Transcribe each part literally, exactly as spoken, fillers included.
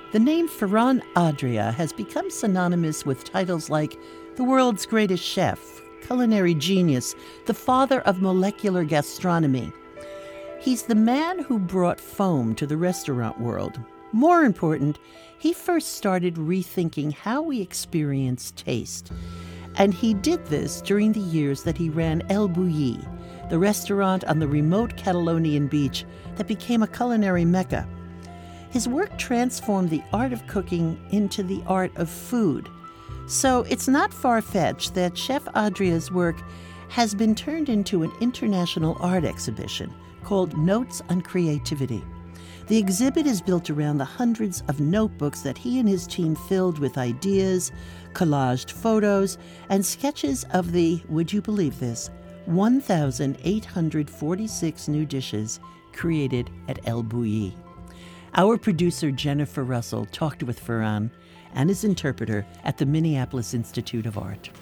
The name Ferran Adrià has become synonymous with titles like the world's greatest chef, culinary genius, the father of molecular gastronomy. He's the man who brought foam to the restaurant world. More important, he first started rethinking how we experience taste. And he did this during the years that he ran El Bulli, the restaurant on the remote Catalonian beach that became a culinary mecca. His work transformed the art of cooking into the art of food. So it's not far-fetched that Chef Adrià's work has been turned into an international art exhibition called Notes on Creativity. The exhibit is built around the hundreds of notebooks that he and his team filled with ideas, collaged photos, and sketches of the, would you believe this, one thousand eight hundred forty-six new dishes created at El Bulli. Our producer, Jennifer Russell, talked with Ferran and his interpreter at the Minneapolis Institute of Art.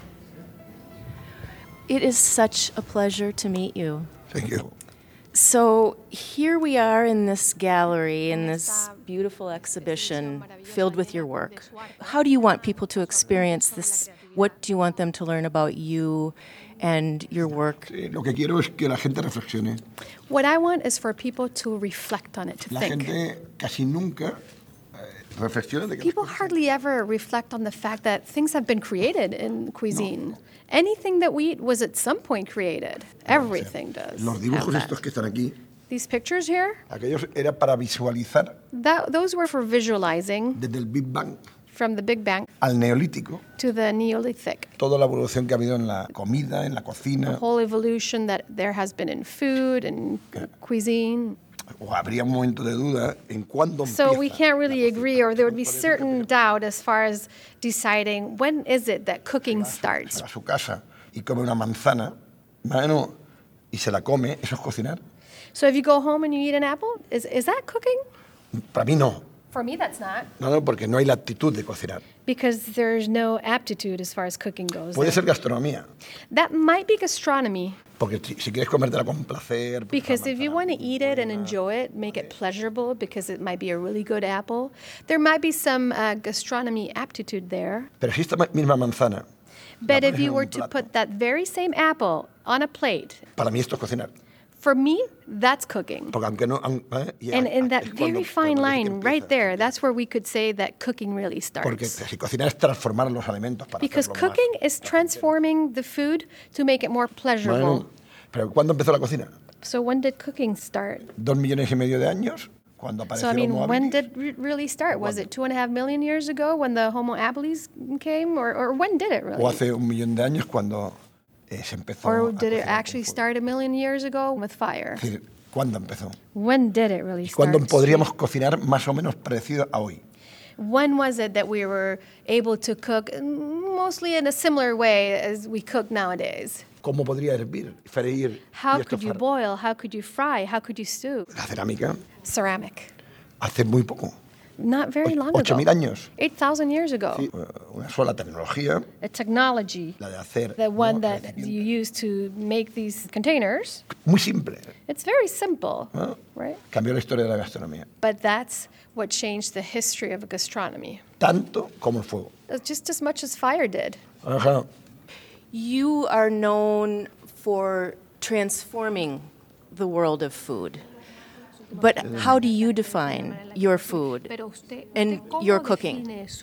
It is such a pleasure to meet you. Thank you. So here we are in this gallery, in this beautiful exhibition filled with your work. How do you want people to experience this? What do you want them to learn about you and your work? Sí, lo que quiero es que la gente reflexione. What I want is for people to reflect on it, to La think. gente casi nunca eh, reflexiona de que People las cosas- hardly ever reflect on the fact that things have been created in cuisine. Anything that we eat was at some point created. Everything does. Los have dibujos that. estos que están aquí, These pictures here, aquellos era para visualizar that, those were for visualizing desde el Big Bang from the Big Bang al Neolítico to the Neolithic. toda la evolución que ha habido en la comida, en la The cocina. whole evolution that there has been in food and cuisine. O habría un momento de duda en cuándo So we empieza can't la really cocina. agree, or there would be Parece que certain doubt as far as deciding when is it that cooking starts. se va a su casa y come una manzana, bueno, y se la come, ¿eso es cocinar? So if you go home and you eat an apple, is, is that cooking? Para mí no. For me, that's not. No, no, porque no hay la actitud de cocinar. Because there's no aptitude as far as cooking goes. Puede there. ser gastronomía, That might be gastronomy. porque si, si quieres comértela con placer, porque Because la if you manzana want to es muy eat it and buena, enjoy it, make it pleasurable because it might be a really good apple, there might be some uh, gastronomy aptitude there. Pero si esta ma- misma manzana, But la if pones you en were un to plato, put that very same apple on a plate, para mí esto es cocinar. for me, that's cooking. Porque aunque no... aun- ¿eh? Y And a- in that es cuando- very fine cuando dice que line right empieza. there, that's where we could say that cooking really Porque starts. si cocinar es transformar los alimentos para Because hacerlo más. cooking is transforming the food to make it more pleasurable. Bueno, pero ¿cuándo empezó la cocina? So when did cooking start? ¿Dos millones y medio de años? Cuando apareció So I el mean, Homo when habilis. did it really start? Was it two and a half million years ago when the Homo habilis came, or, or when did it O really? hace un millón de años cuando eh, se empezó Or a did it cocinar actually con fuego. start a million years ago with fire? Es decir, ¿cuándo empezó? When did it really ¿Y start? cuándo podríamos cocinar más o menos parecido a hoy? When was it that we were able to cook mm, mostly in a similar way as we cook nowadays? ¿Cómo podría hervir, freír How y could you estofar? boil? How could you fry? How could you stew? La cerámica Ceramic. hace muy poco, Not very long ocho ago. mil años. eight thousand years ago. Sí, eh, una sola tecnología, A technology, la de hacer the one ¿no? that recipientes. you use to make these containers. Muy simple. It's very simple, ¿no? right? Cambió la historia de la gastronomía. But that's what changed the history of gastronomy. Tanto como el fuego. That's just as much as fire did. Ajá. You are known for transforming the world of food. But how do you define your food and your cooking?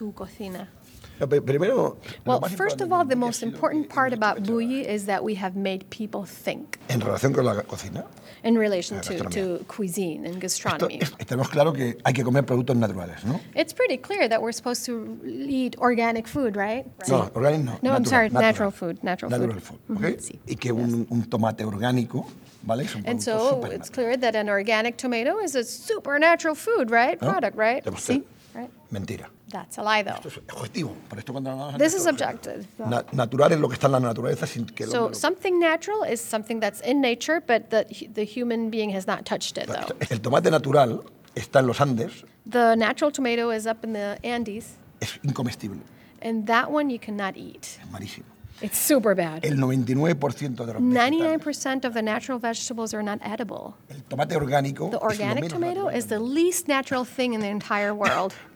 Eh, pri- Primero, lo Well, más first of importante all, the ha most sido important que part hemos about hecho Bulli is that we have made people think en relación con la cocina. in relation La to, gastronomía. to cuisine and Esto, gastronomy. es- tenemos claro que hay que comer productos naturales, ¿no? It's pretty clear that we're supposed to eat organic food, right? No, orgánico no. No, I'm natural, sorry, natural food, natural food. Natural food, ¿ok? Y que un, un tomate orgánico, ¿vale? Es un And producto so súper it's natural. clear that an organic tomato is a supernatural food, right? ¿no? Product, right? Tenemos que- Right? Mentira. That's a lie, though. Esto es objetivo. Por esto cuando hablamos This antes, is esto objective. Na- natural es lo que está en la naturaleza sin que el So hombre lo- something natural is something that's in nature, but the, the human being has not touched it, though. El tomate natural está en los Andes, The natural tomato is up in the Andes, es incomestible, and that one you cannot eat. es malísimo. It's super bad. El noventa y nueve por ciento de los vegetales, ninety-nine percent of the natural vegetables are not edible. el tomate orgánico The es lo organic menos tomato natural is the del mundo. least natural thing in the entire world.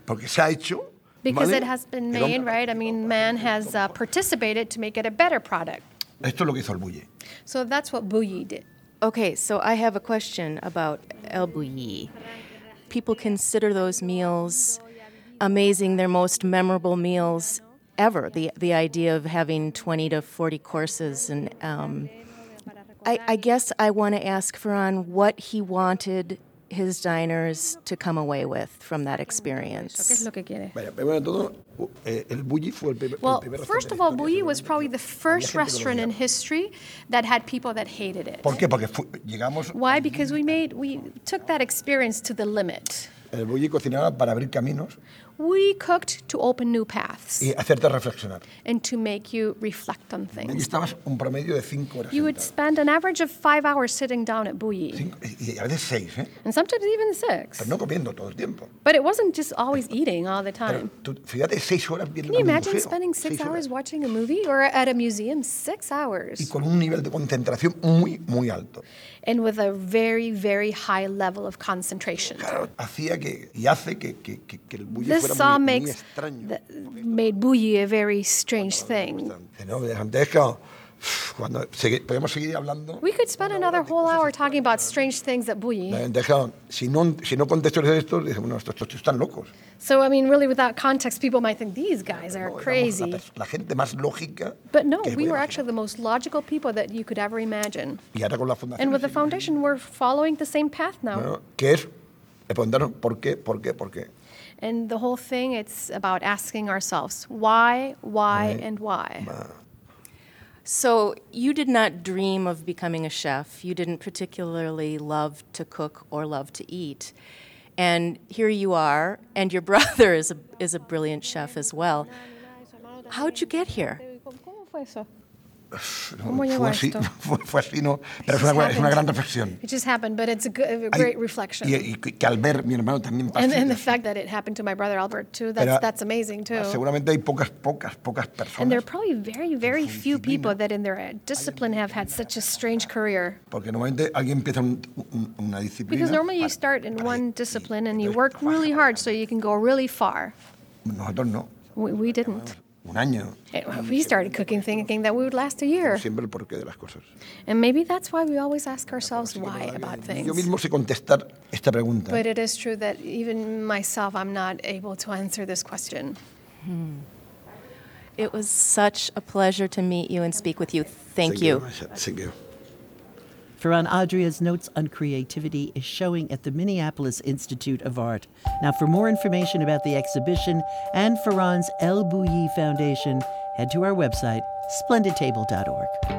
porque se ha hecho. Because ¿vale? it has been El made, hombre- right? I mean, man has uh, participated to make it a better product. Esto es lo que hizo el bulli. So that's what Bouilly did. Okay, so I have a question about El Bulli. People consider those meals amazing, their most memorable meals ever. The the idea of having twenty to forty courses, and um, I, I guess I want to ask Ferran what he wanted his diners to come away with from that ¿Qué es experience. lo que quiere? Vaya, primero de todo, eh, el bulli fue el, primer- el Well, primer first restaurante of all, de la Bouilly historia, was probably the first gente que lo restaurant in odiaba. history that had people that hated it. ¿Por qué? Porque fu- llegamos. Why? Because we made we took that experience to the limit. El bulli cocinaba para abrir caminos We cooked to open new paths y hacerte reflexionar. and to make you reflect on Y things. estabas un promedio de cinco horas. You would sentado. spend an average of five hours sitting down at Bouilly, Cinco- y a veces seis, ¿eh? and sometimes even six. Pero no comiendo todo el tiempo. But it wasn't just always eating all the Pero time. tú, fíjate, seis horas viendo Can you un imagine museo. spending six Seis horas. hours watching a movie or at a museum? Six Y hours. con un nivel de concentración muy, muy alto. And with a very, very high level of concentration. Claro, hacía que, y hace que, que, que, que el bulli This fuera all muy, muy makes extraño. the, made Bouilly a very strange thing. ¿No? Antes, claro, cuando segui- podemos seguir hablando. We could spend another whole hour talking about strange things at Bouilly. Antes, claro, si no, si no contextualizas esto, dices, bueno, estos, estos están locos. So, I mean, really, without context, people might think these guys are No, éramos crazy. La, pers- la gente más lógica. But no, que we puede were imaginar. actually the most logical people that you could ever imagine. Y ahora con la fundación. And with the foundation, we're following the same path now. Bueno, que es respondernos por qué, por qué, por qué. And the whole thing, it's about asking ourselves why, why, Right. and why. So you did not dream of becoming a chef. You didn't particularly love to cook or love to eat. And here you are, and your brother is a, is a brilliant chef as well. How'd you get here? No, ¿Cómo llegó fue así, esto? fue, fue así, no. Pero es Just una, es una happened. gran reflexión. It just happened, but it's a, good, a Hay- great reflection. Y, y que al ver mi hermano también and, and the pastilla, fact that it happened to my brother Albert, too, that's, Pero- that's amazing, too. seguramente hay pocas, pocas, pocas And there are personas. probably very, very few people that in their uh, discipline have had such a strange career. Porque normalmente alguien empieza un- un- una disciplina. Because normally you para- start in para- one y- discipline and you entonces work trabaja really para- hard so you can go really far. Nosotros no. We, we didn't. Un año. Eh, We started cooking thinking that we would last a year. Siempre el porqué de las cosas. And maybe that's why we always ask ourselves why about Yo things. mismo sé contestar esta pregunta. But it is true that even myself, I'm not able to answer this question. It was such a pleasure to meet you and speak with you. Thank Thank you. Thank you. Ferran Adria's Notes on Creativity is showing at the Minneapolis Institute of Art. Now, for more information about the exhibition and Ferran's El Bulli Foundation, head to our website, splendid table dot org.